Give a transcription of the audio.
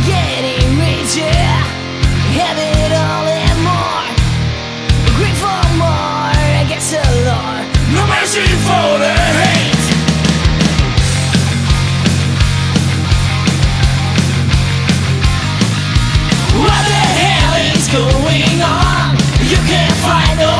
getting richer, have it all and more. Greed for more against the law. No mercy for the hate. What the hell is going on? You can't find no